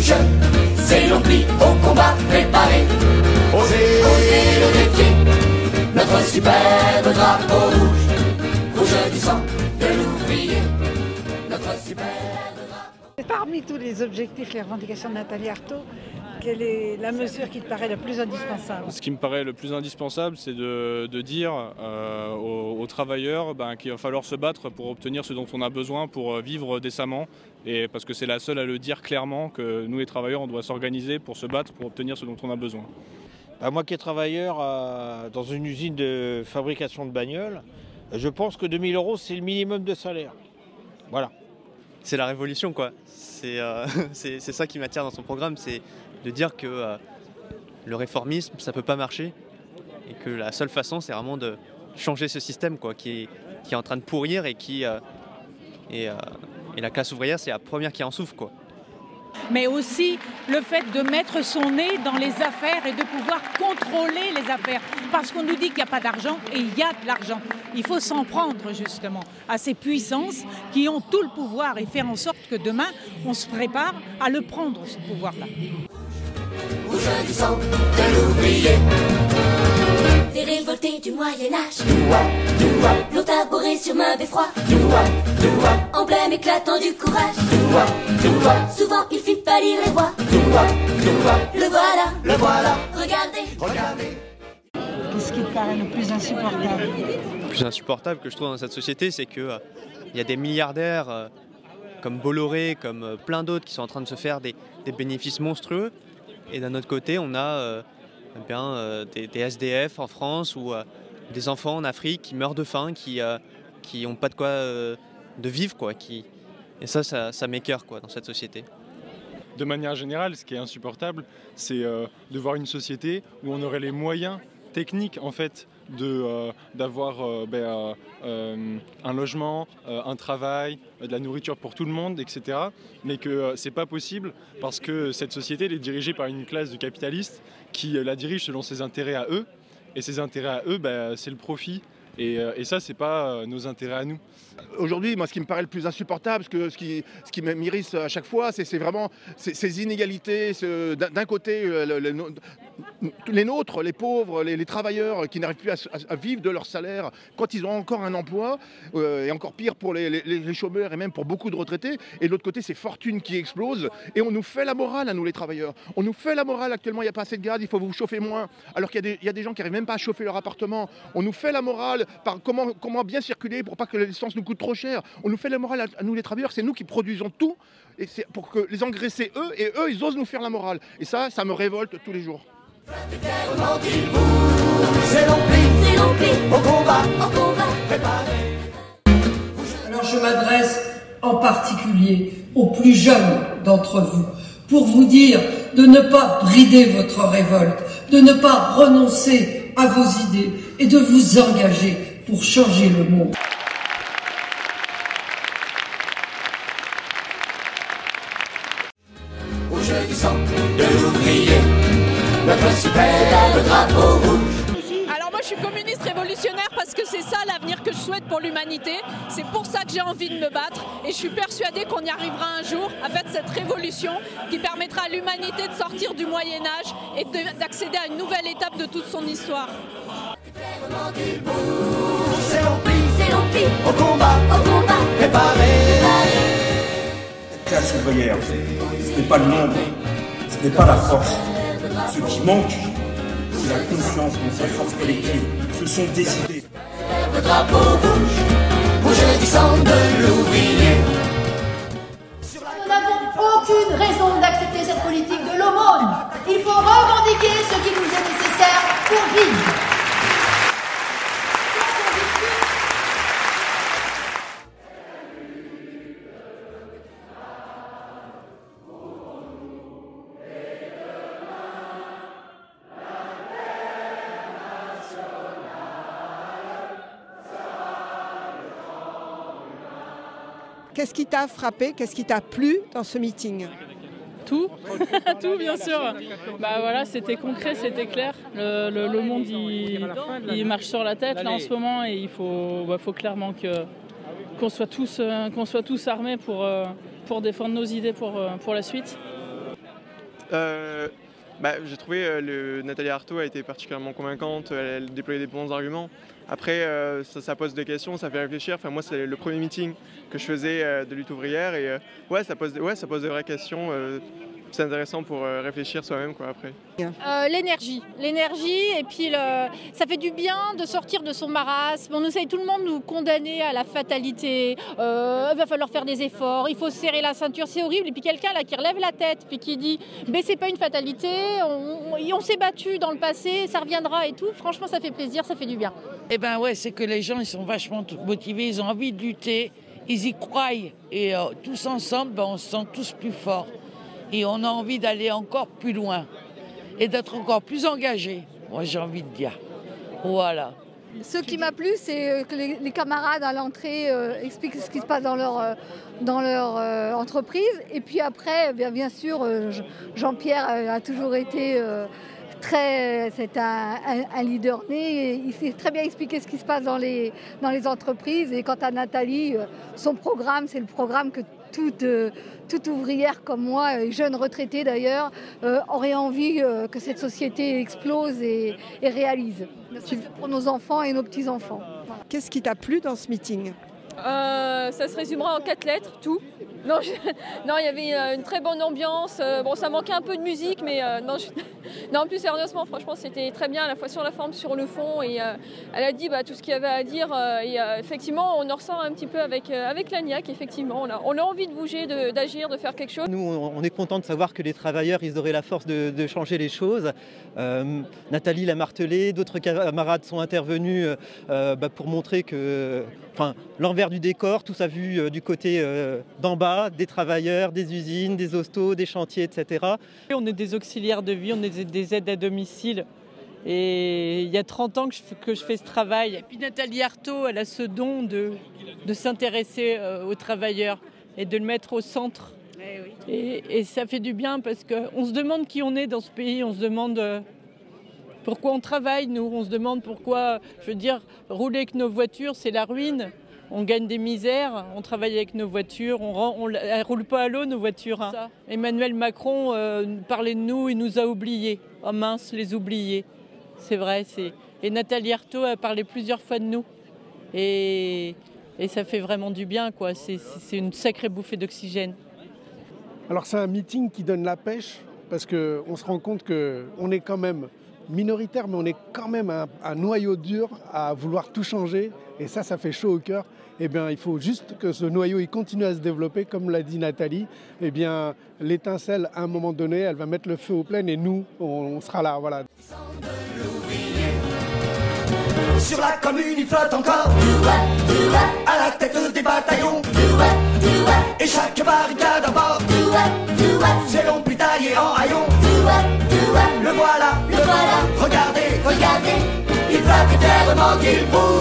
rouge, c'est l'on plie au combat préparé. Osez le défier, notre superbe drapeau rouge, rouge du sang de l'ouvrier, notre superbe drapeau. Parmi tous les objectifs, les revendications de Nathalie Arthaud, quelle est la mesure qui te paraît la plus indispensable? Ce qui me paraît le plus indispensable, c'est de dire aux travailleurs qu'il va falloir se battre pour obtenir ce dont on a besoin pour vivre décemment. Et parce que c'est la seule à le dire clairement, que nous les travailleurs, on doit s'organiser pour se battre pour obtenir ce dont on a besoin. Moi qui est travailleur dans une usine de fabrication de bagnoles, je pense que 2 000 €, c'est le minimum de salaire. Voilà. C'est la révolution, quoi. C'est ça qui m'attire dans son programme, c'est de dire que le réformisme, ça peut pas marcher et que la seule façon, c'est vraiment de changer ce système, quoi, qui est en train de pourrir et la classe ouvrière, c'est la première qui en souffre, quoi. Mais aussi le fait de mettre son nez dans les affaires et de pouvoir contrôler les affaires. Parce qu'on nous dit qu'il n'y a pas d'argent et il y a de l'argent. Il faut s'en prendre justement à ces puissances qui ont tout le pouvoir et faire en sorte que demain, on se prépare à le prendre, ce pouvoir-là. Rouge du sang de l'ouvrier. Les révoltés du Moyen-Âge l'ont arboré sur main beffroi, emblème éclatant du courage. Souvent il fit pâlir les rois. Le voilà, regardez. Qu'est-ce qui te paraît le plus insupportable? Le plus insupportable que je trouve dans cette société, c'est qu'il y a des milliardaires comme Bolloré, comme plein d'autres qui sont en train de se faire des bénéfices monstrueux. Et d'un autre côté, on a des SDF en France ou des enfants en Afrique qui meurent de faim, qui n'ont pas de quoi de vivre, quoi. Et ça m'écœure, quoi, dans cette société. De manière générale, ce qui est insupportable, c'est de voir une société où on aurait les moyens techniques en fait d'avoir un logement, un travail, de la nourriture pour tout le monde, etc. Mais que c'est pas possible parce que cette société elle est dirigée par une classe de capitalistes qui la dirige selon ses intérêts à eux. Et ces intérêts à eux, c'est le profit. Et ça, c'est pas nos intérêts à nous. Aujourd'hui, moi, ce qui me paraît le plus insupportable, ce qui m'irrite à chaque fois, c'est vraiment ces inégalités. D'un côté, les nôtres, les pauvres, les travailleurs qui n'arrivent plus à vivre de leur salaire quand ils ont encore un emploi, et encore pire pour les chômeurs et même pour beaucoup de retraités. Et de l'autre côté, ces fortunes qui explosent. Et on nous fait la morale à nous, les travailleurs. On nous fait la morale actuellement, il n'y a pas assez de gaz, il faut vous chauffer moins. Alors qu'il y a des gens qui n'arrivent même pas à chauffer leur appartement. On nous fait la morale par comment bien circuler pour pas que l'essence nous coûte trop cher. On nous fait la morale à nous les travailleurs, c'est nous qui produisons tout et c'est pour que les engraisser eux et eux ils osent nous faire la morale. Et ça me révolte tous les jours. C'est l'on plie au combat préparé. Alors je m'adresse en particulier aux plus jeunes d'entre vous pour vous dire de ne pas brider votre révolte, de ne pas renoncer à vos idées et de vous engager pour changer le monde. Rouge du sang de l'ouvrier, notre superbe drapeau rouge. Alors moi je suis communiste révolutionnaire parce que c'est ça l'avenir que je souhaite pour l'humanité. C'est pour ça que j'ai envie de me battre et je suis persuadée qu'on y arrivera un jour à faire cette révolution qui permettra à l'humanité de sortir du Moyen-Âge et d'accéder à une nouvelle étape de toute son histoire. C'est l'on plie au combat préparé. La classe ouvrière, ce n'est pas le nombre, ce n'est pas la force. Ce qui manque, c'est la confiance dans sa force collective. Ce sont des idées. Le drapeau rouge du sang de l'ouvrier. Nous n'avons aucune raison d'accepter cette politique de l'aumône. Il faut revendiquer ce qui nous est nécessaire pour vivre. Qu'est-ce qui t'a frappé, qu'est-ce qui t'a plu dans ce meeting? Tout, tout bien sûr. Voilà, c'était concret, c'était clair. Le monde il marche sur la tête là en ce moment et il faut clairement qu'on soit tous armés pour défendre nos idées pour la suite. J'ai trouvé Nathalie Arthaud a été particulièrement convaincante, elle déployait des bons arguments. Après, ça pose des questions, ça fait réfléchir. Enfin, moi, c'est le premier meeting que je faisais de lutte ouvrière et ça pose de vraies questions. C'est intéressant pour réfléchir soi-même après. L'énergie et puis ça fait du bien de sortir de son marasme. On essaye tout le monde nous condamner à la fatalité. Il va falloir faire des efforts, il faut serrer la ceinture, c'est horrible. Et puis quelqu'un là qui relève la tête puis qui dit mais c'est pas une fatalité, on s'est battu dans le passé, ça reviendra et tout. Franchement, ça fait plaisir, ça fait du bien. Eh ben ouais, c'est que les gens ils sont vachement motivés, ils ont envie de lutter, ils y croient et tous ensemble, on se sent tous plus forts. Et on a envie d'aller encore plus loin et d'être encore plus engagés, moi j'ai envie de dire. Voilà. Ce qui m'a plu, c'est que les camarades à l'entrée expliquent ce qui se passe dans leur entreprise. Et puis après, bien sûr, Jean-Pierre a toujours été c'est un leader né. Il sait très bien expliquer ce qui se passe dans les entreprises. Et quant à Nathalie, son programme, c'est le programme que toute ouvrière comme moi, jeune retraitée d'ailleurs, aurait envie que cette société explose et réalise. Pour nos enfants et nos petits-enfants. Voilà. Qu'est-ce qui t'a plu dans ce meeting ? Ça se résumera en 4 lettres, tout. Non, il y avait une très bonne ambiance. Ça manquait un peu de musique, mais non, plus sérieusement, franchement, c'était très bien, à la fois sur la forme, sur le fond. Et elle a dit tout ce qu'il y avait à dire. Et effectivement, on en ressent un petit peu avec l'ANIAC. Effectivement, on a envie de bouger, d'agir, de faire quelque chose. Nous, on est content de savoir que les travailleurs, ils auraient la force de changer les choses. Nathalie l'a martelé, d'autres camarades sont intervenus pour montrer que, l'envers du décor, tout ça vu du côté d'en bas, des travailleurs, des usines, des hostos, des chantiers, etc. On est des auxiliaires de vie, on est des aides à domicile. Et il y a 30 ans que je fais ce travail. Et puis Nathalie Arthaud, elle a ce don de s'intéresser aux travailleurs et de le mettre au centre. Et ça fait du bien parce qu'on se demande qui on est dans ce pays, on se demande pourquoi on travaille, nous. On se demande pourquoi, rouler avec nos voitures, c'est la ruine. On gagne des misères, on travaille avec nos voitures, elles ne roulent pas à l'eau nos voitures. Hein. Emmanuel Macron parlait de nous, il nous a oubliés. Oh mince, les oubliés. C'est vrai. Et Nathalie Arthaud a parlé plusieurs fois de nous. Et ça fait vraiment du bien, quoi. C'est une sacrée bouffée d'oxygène. Alors c'est un meeting qui donne la pêche parce qu'on se rend compte qu'on est quand même minoritaire, mais on est quand même un noyau dur à vouloir tout changer. Et ça fait chaud au cœur. Eh bien, il faut juste que ce noyau il continue à se développer, comme l'a dit Nathalie. Eh bien, l'étincelle, à un moment donné, elle va mettre le feu aux plaines et nous, on sera là. Voilà. Sur la commune, il flotte encore à la tête des bataillons. Et chaque barricade à bord, c'est long plus taillé en haillons. Le voilà, regardez, il flotte fièrement qu'il bouge.